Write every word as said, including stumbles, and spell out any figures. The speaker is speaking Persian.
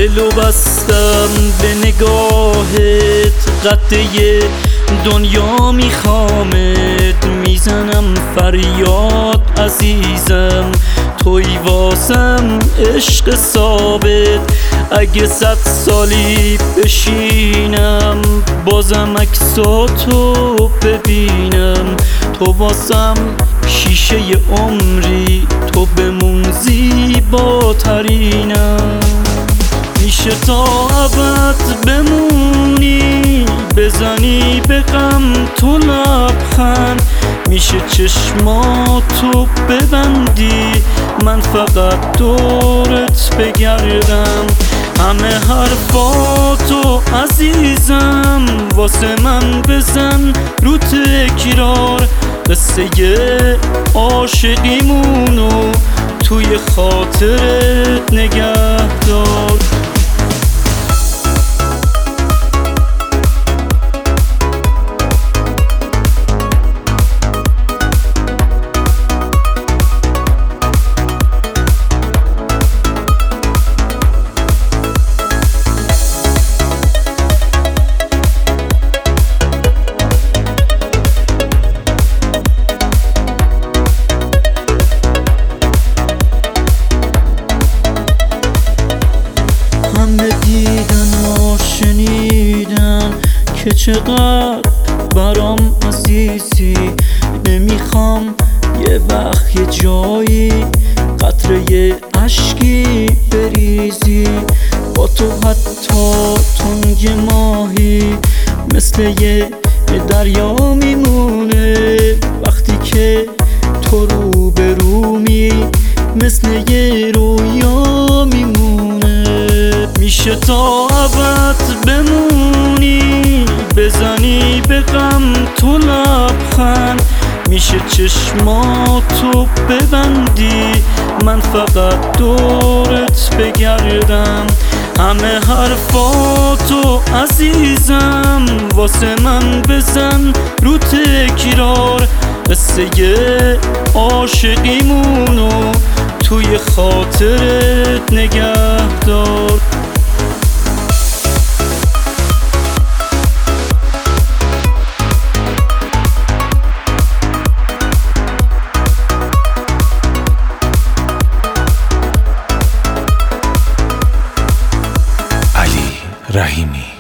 دلو بستم به نگاهت، قطعه دنیا میخوامت، میزنم فریاد عزیزم، توی واسم عشق ثابت. اگه صد سالی بشینم بازم عکساتو ببینم، تو واسم شیشه عمری، تو بمون زیباترینم. میشه تا ابد بمونی، بزنی به غم تو لبخند، میشه چشماتو ببندی من فقط دورت بگردم. همه حرفاتو عزیزم واسه من بزن رو تکرار، قصه عاشقیمونو توی خاطرت نگه دار. همه دیدن و شنیدن که چقدر برام عزیزی، نمیخوام یه وقت یه جایی قطره اشکی بریزی، با تو حتی تنگ ماهی مثل یه دریا میمونه، وقتی که تو رو به رومی مثل یه رویا میمونه. میشه تا ابد بمونی، بزنی به غم تو لبخند، میشه چشماتو ببندی من فقط دورت بگردم. همه حرفاتو عزیزم واسه من بزن رو تکرار، قصه عاشقیمونو توی خاطرت نگه دار. علی رحیمی.